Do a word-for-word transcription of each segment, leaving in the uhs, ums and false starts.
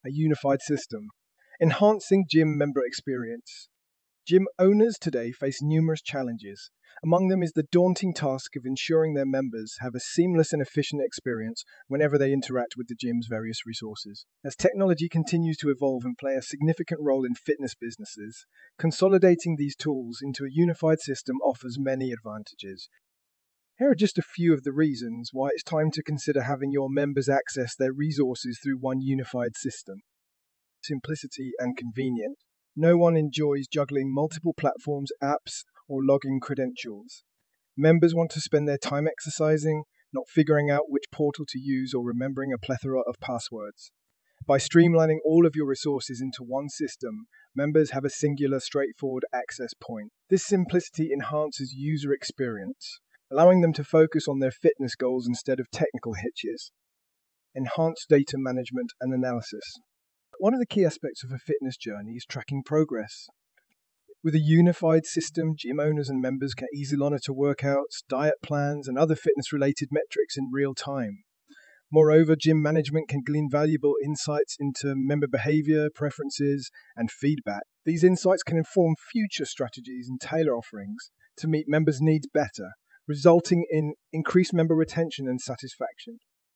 a unified system, enhancing gym member experience. Gym owners today face numerous challenges. Among them is the daunting task of ensuring their members have a seamless and efficient experience whenever they interact with the gym's various resources. As technology continues to evolve and play a significant role in fitness businesses, consolidating these tools into a unified system offers many advantages. Here are just a few of the reasons why it's time to consider having your members access their resources through one unified system. Simplicity and convenience. No one enjoys juggling multiple platforms, apps, or login credentials. Members want to spend their time exercising, not figuring out which portal to use or remembering a plethora of passwords. By streamlining all of your resources into one system, members have a singular, straightforward access point. This simplicity enhances user experience, allowing them to focus on their fitness goals instead of technical hitches. Enhanced data management and analysis. One of the key aspects of a fitness journey is tracking progress. With a unified system, gym owners and members can easily monitor workouts, diet plans, and other fitness-related metrics in real time. Moreover, gym management can glean valuable insights into member behavior, preferences, and feedback. These insights can inform future strategies and tailor offerings to meet members' needs better, resulting in increased member retention and satisfaction.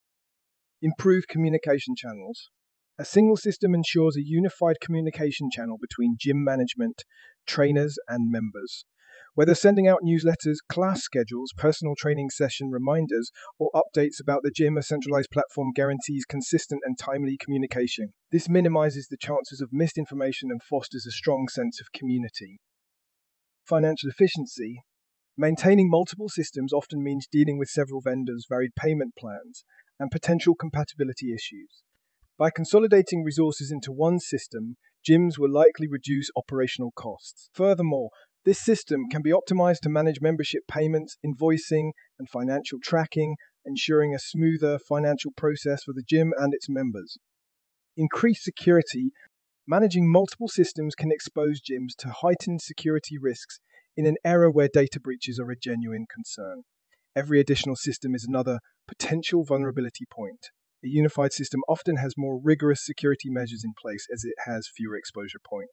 Improved communication channels. A single system ensures a unified communication channel between gym management, trainers, and members. Whether sending out newsletters, class schedules, personal training session reminders, or updates about the gym, a centralized platform guarantees consistent and timely communication. This minimizes the chances of missed information and fosters a strong sense of community. Financial efficiency. Maintaining multiple systems often means dealing with several vendors, varied payment plans, and potential compatibility issues. By consolidating resources into one system, gyms will likely reduce operational costs. Furthermore, this system can be optimized to manage membership payments, invoicing, and financial tracking, ensuring a smoother financial process for the gym and its members. Increased security. Managing multiple systems can expose gyms to heightened security risks in an era where data breaches are a genuine concern. Every additional system is another potential vulnerability point. A unified system often has more rigorous security measures in place as it has fewer exposure points.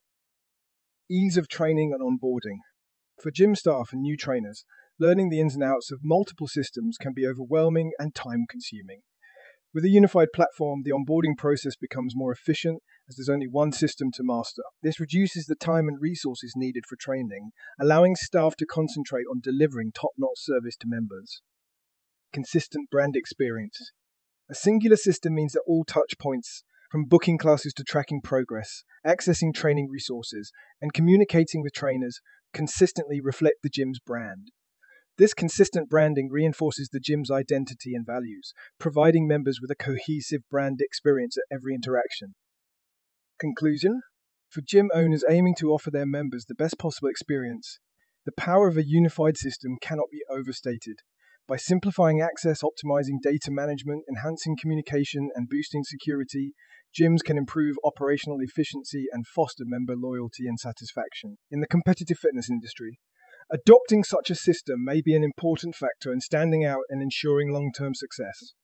Ease of training and onboarding. For gym staff and new trainers, learning the ins and outs of multiple systems can be overwhelming and time-consuming. With a unified platform, the onboarding process becomes more efficient as there's only one system to master. This reduces the time and resources needed for training, allowing staff to concentrate on delivering top-notch service to members. Consistent brand experience. A singular system means that all touch points, from booking classes to tracking progress, accessing training resources, and communicating with trainers, consistently reflect the gym's brand. This consistent branding reinforces the gym's identity and values, providing members with a cohesive brand experience at every interaction. Conclusion: for gym owners aiming to offer their members the best possible experience, the power of a unified system cannot be overstated. By simplifying access, optimizing data management, enhancing communication, and boosting security, gyms can improve operational efficiency and foster member loyalty and satisfaction. In the competitive fitness industry, adopting such a system may be an important factor in standing out and ensuring long-term success.